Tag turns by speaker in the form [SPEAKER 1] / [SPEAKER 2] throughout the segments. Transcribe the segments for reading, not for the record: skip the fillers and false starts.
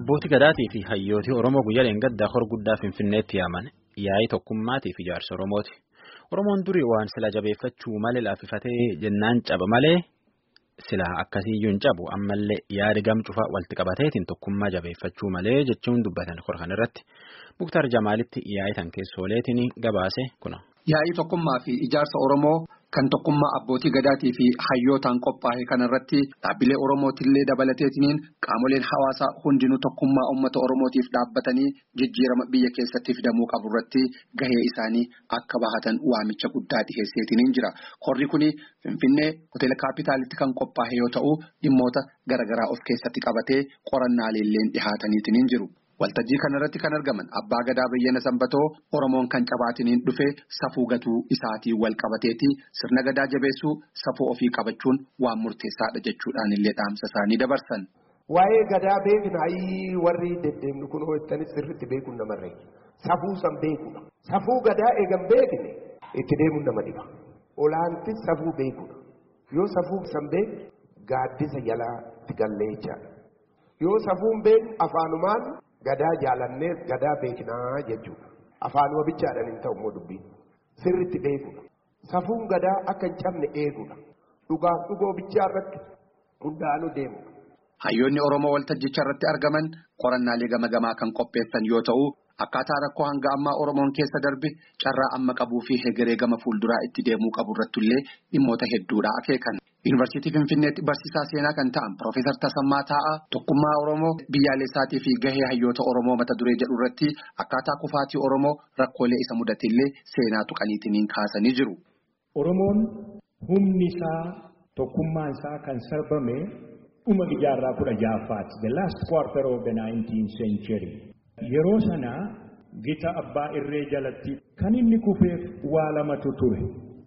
[SPEAKER 1] Abbootii gadaatii fi hayyootii Oromoo guyyaa dheengaddaa hor guddaa Finfinneetti yaaman yaa'ii tokkummaatii fi ijaarsa Oromooti. Oromoon durii waan sila jabeeffachuu malee laaffifatee jennaan caba malee sila akkasiiyyuu hin cabu ammallee yaadi gamcufa walitti qabateetiin tokkummaa jabeeffachuu malee jechuun dubbatan hor kan irratti Muktaar Jamaalitti yaa'ii tan keessooleetiin gabaase kuna.
[SPEAKER 2] Yaa'ii tokkummaa fi ijaarsa Oromoo kan tokkummaa abbootii gadaatii fi hayyootaan qophaa'e kanarratti dhaabbilee Oromootillee dabalateetiin qaamoleen hawaasaa hundinuu tokkummaa uummata Oromootiif dhaabbatanii jijjiirama biyya keessatti fidamuu qabu irratti gahee isaanii akka bahatan waamicha guddaa dhiheesseetiin jira. Horri kuni Finfinnee hoteela kaapitaalitti kan qophaa'e yoo ta'u dhimmoota garaagaraa of keessatti qabatee qorannaaleen dhihaataniitiin jiru. Waltajjii kanarratti kan argaman abbaa gadaa Bayyana Sanbatoo Oromoon kan cabaatiniin dhufe safuu gatuu isaatii wal qabateeti sirna gadaa jabeessuu safuu ofii qabachuun waan murteessaadha jechuudhaan illee dhaamsa isaanii dabarsan.
[SPEAKER 3] Waa'ee gadaa beeknaayi warri deddeemnu kun hojjetanis sirriitti beekuun namarree safuu san beekuudha. Safuu gadaa eegan beekne itti deemuun nama dhiba. Olaanti safuu beekuudha. Yoo safuu san beekne gaaddisa jalaa itti gallee jechaadha. Yoo safuun beekne afaanumaan. Gadaa jaalannee gadaa beeknaa jechuudha. Afaanuma bichaadhaan hin ta'u immoo dubbiin. Sirriitti beekuudha. Safuun gadaa akka hin cabne eeguudha. Dhugaaf dhugoo bichaa irratti hundaanuu deemudha.
[SPEAKER 2] Hayyoonni Oromoo waltajjicha irratti argaman qorannaalee gama-gamaa kan qopheessan yoo ta'u, akkaataa rakkoo hanga ammaa Oromoon keessa darbe carraa amma qabuu fi hegeree gama fuulduraa itti deemuu qabu irrattullee dhimmoota hedduudha akeekan. Yuunivarsiitii Finfinneetti barsiisaa seenaa kan ta'an Profeesar Tasammaa Taa'aa tokkummaa Oromoo biyyaalessaatii fi gahee hayyoota Oromoo mata duree jedhu irratti akkaataa kufaatii Oromoo rakkoolee isa mudatillee seenaa tuqaniitiin kaasanii jiru.
[SPEAKER 4] Oromoon humni isaa tokkummaan isaa kan sarbame dhuma jaarraa 16ffaati. The last quarter of the 19th century. Yeroo sana gita abbaa irree jalatti kan inni kufeef waa lamatu ture.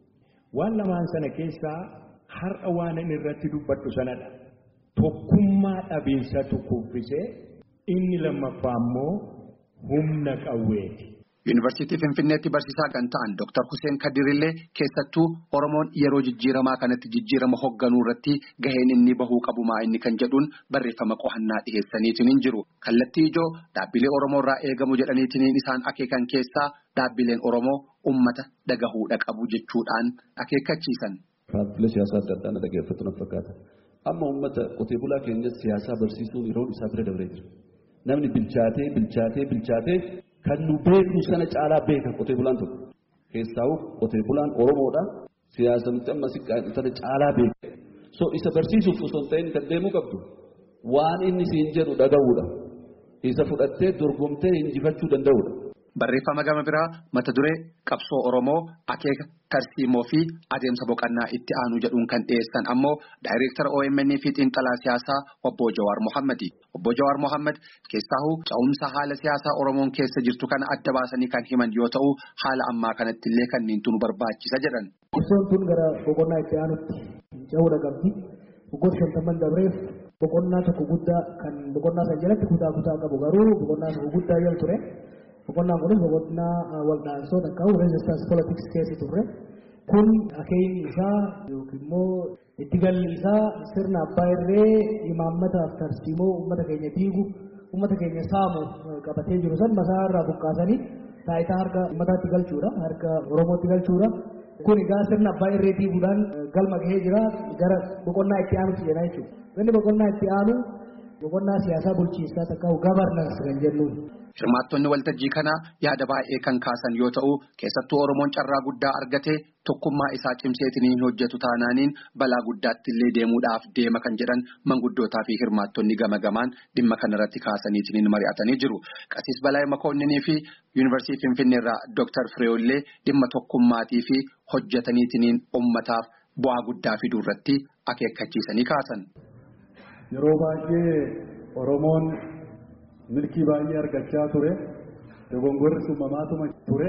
[SPEAKER 4] Waan lamaan sana keessaa har'a waan inni irratti dubbadhu sanadha. Tokkummaa dhabiinsatu kuffisee inni lammaffaa immoo humna qawweeti.
[SPEAKER 2] Yuunivarsiitii Finfinneetti barsiisaa kan ta'an Dr. Hussein Kadirillee keessattuu Oromoon yeroo jijjiiramaa kanatti jijjiirama hoogganuu irratti gaheen inni bahuu qabu maa inni kan jedhuun barreeffama qo'annaa dhiheessaniitiin jiru. Kallattii ijoo dhaabbilee Oromoo irraa eegamu jedhaniitiin isaan akeekan keessaa dhaabbileen Oromoo uummata dhagahuudha qabu jechuudhaan akeekkachiisan.
[SPEAKER 5] Dhaabbilee siyaasaa adda addaa dhaggeeffatu na fakkaata. Amma uummata qotee bulaa keenyas siyaasaa barsiisuun yeroo isaa bira dabree jira. Namni bilchaatee kan nu beeknu sana caalaa beeka qotee bulaan tokko. Keessaa'u qotee bulaan Oromoodha. Siyaasa nuti amma sana caalaa beeka. So isa barsiisuuf osoo hin ta'in kan deemuu qabdu waan inni siin jedhu dhaga'uudha. Isa fudhattee dorgomtee injifachuu danda'uudha.
[SPEAKER 2] Barreeffama gama biraa mata duree qabsoo Oromoo akeeka tarsiimoo fi adeemsa boqonnaa itti aanu jedhuun kan dhiyeessan ammoo daayireektara OMN fi xiinxalaa siyaasaa obbo Jawaar Mohammadi. Obbo Jawaar Mohammad keessaahuu ca'umsa haala siyaasaa Oromoon keessa jirtu kana adda baasanii kan himan yoo ta'u haala ammaa kanatti illee kanneen nu barbaachisa jedhan.
[SPEAKER 6] Qabsoon tun gara boqonnaa itti aanutti ce'uudha qabdi. Boqonnaa 50 dabreef boqonnaa tokko guddaa kan boqonnaa san jalatti kutaa qabu garuu boqonnaa tokko guddaa yoo ture. Boqonnaa kunis boqonnaa waldaansota qabu resistance politics keessa turre kun akeekni isaa yookiin immoo itti galli isaa sirna abbaa irree imaammataaf tarsiimoo uummata keenya diigu uummata keenya saamu qabatee jiru san masaa irraa buqqaasanii taayitaa harka uummataatti galchuudha harka Oromootti galchuudha. Kun egaa sirna abbaa irree diiguudhaan galma gahee jira gara boqonnaa itti aanutti jedha jechuudha. Inni boqonnaa itti aanu boqonnaa siyaasaa bulchiinsaa takkaa'u governance kan jennuun.
[SPEAKER 2] Hirmaattonni waltajjii kanaa yaada baay'ee kan kaasan yoo ta'u keessattuu Oromoon carraa guddaa argatee tokkummaa isaa cimseetiin hojjetu taanaaniin balaa guddaatti illee deemuudhaaf deema kan jedhan manguddootaa fi hirmaattonni gama-gamaan dhimma kanarratti kaasaniitiin mari'atanii jiru. Qasiis Balaay Makoonninii fi Yuunivarsiitii Finfinnee irraa Dr. Fireeollee dhimma tokkummaatii fi hojjetaniitiin uummataaf bu'aa guddaa fiduu irratti akeekkachiisanii kaasan.
[SPEAKER 7] Yeroo baay'ee Oromoon milkii baay'ee argachaa ture dogongorri uumamaatuma ture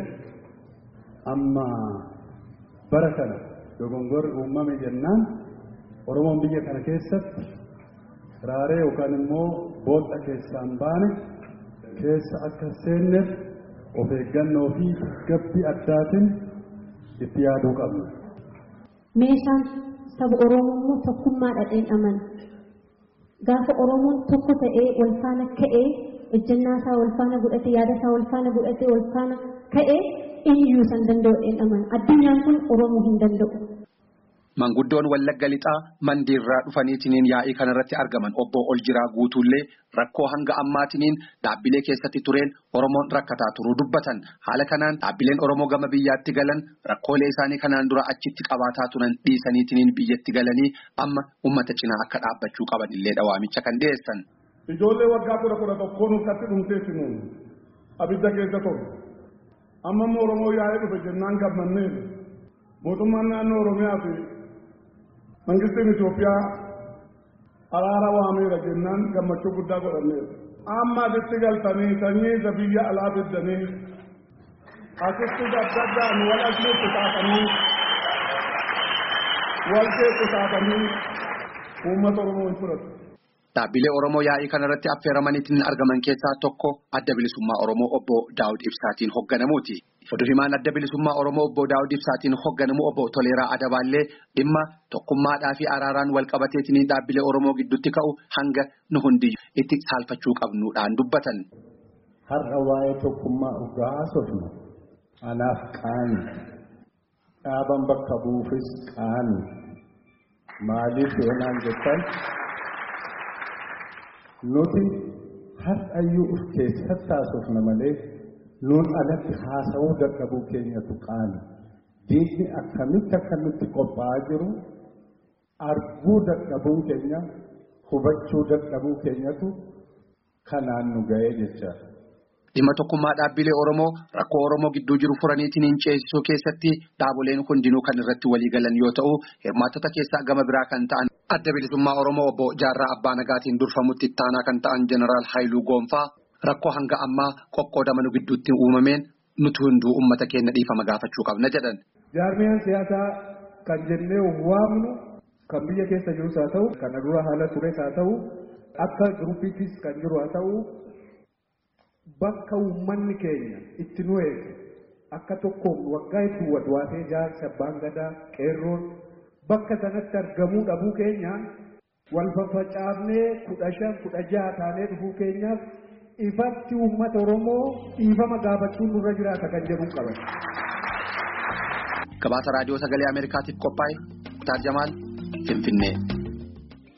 [SPEAKER 7] amma bara kana dogongorri uumame jennaan Oromoon biyya kana keessatti raaree yookaan immoo boolla keessaan baane keessa akka seenneef of eeggannoo fi gabbii addaatiin itti yaaduu qabna.
[SPEAKER 8] Meeshaan saba Oromoo tokkummaa dhadheen amana. gaafa Oromoon tokko ta'ee wal faana ka'ee ejjennaa isaa wal faana godhatee yaada isaa wal faana godhatee wal faana ka'ee eenyuu san danda'u jedhaman addunyaan kun Oromoo hin danda'u.
[SPEAKER 2] Manguddoon Wallagga Lixaa Mandiirraa dhufaniitiin yaa'ii kanarratti argaman obbo Oljiraa Guutuullee rakkoo hanga ammaatiniin dhaabbilee keessatti tureen Oromoon rakkataa turuu dubbatan. Haala kanaan dhaabbileen Oromoo gama biyyaatti galan rakkoolee isaanii kanaan dura achitti qabaataa turan dhiisaniitiin biyyatti galanii amma uummata cinaa akka dhaabbachuu qabanillee dhawaamicha kan dhiyeessan.
[SPEAKER 7] Ijoollee waggaa 11 nutti dhumteessinu abidda keessa ture. Amma Oromoo yaa'ee dhufe jennaan gammannee mootummaan naannoo Oromiyaa fi Mangistiin Itoophiyaa araara waameera jennaan gammachuu guddaa godhanneera. Amma asitti galtanii sanyii biyya alaa fiddanii asitti gaggabdaan wal keessa taatanii uummata Oromoo hin fudhatu.
[SPEAKER 2] Dhaabbilee Oromoo yaa'ii kanarratti affeeramaniitiin argaman keessaa tokko Adda Bilisummaa Oromoo obbo Daawud Ibsaatiin hoogganamuuti. Oduu himaan Adda Bilisummaa Oromoo obbo Daawud Ibsaatiin hoogganamu obbo Toleeraa Adabaallee dhimma tokkummaadhaa fi araaraan wal qabateetiin dhaabbilee Oromoo gidduutti ka'u hanga nu hundi itti saalfachuu qabnuudhaan dubbatan.
[SPEAKER 4] Har'a waa'ee tokkummaa dhugaa haasofnu anaaf qaani dhaaban bakka buufis qaani maaliif seenaan jettan nuti har'ayyuu of keessatti haasofna malee nuun alatti haasa'uu dadhabuu keenyatu qaani. Diinni akkamitti akka nutti qophaa'aa jiru arguu dadhabuu keenya hubachuu dadhabuu keenyatu kanaan nu ga'ee jechaadha.
[SPEAKER 2] Dhimma tokkummaa dhaabbilee Oromoo rakkoo Oromoo gidduu jiru furaniitiin ceesisuu keessatti dhaaboleen hundinuu kan irratti walii galan yoo ta'u hirmaattota keessaa gama biraa kan ta'an Adda Bilisummaa Oromoo obbo Jaarraa Abbaa Nagaatiin durfamutti ittaanaa kan ta'an Jeneraal Haayiluu Goonfaa rakkoo hanga ammaa qoqqoodama nu gidduutti uumameen nuti hunduu uummata keenya dhiifama gaafachuu qabna jedhan.
[SPEAKER 7] Jaarmiyaan siyaasaa kan jennee waamnu kan biyya keessa jirus haa ta'u kan dura haala tures haa ta'u akka giruupiittis kan jiru haa ta'u bakka uummanni keenya itti nu eege akka tokkoon waggaa itti wadwaatee jaarsa abbaan gadaa qeerroon bakka sanatti argamuu dhabuu keenya wal fafacaafnee 15-16 taanee dhufuu keenyaaf ifatti uummata Oromoo dhiifama gaafachuun nurra jiraata kan jedhu qaban.
[SPEAKER 2] Gabaasa Raadiyoo Sagalee Ameerikaatiif qophaa'e Muktaar Jamaal Finfinnee.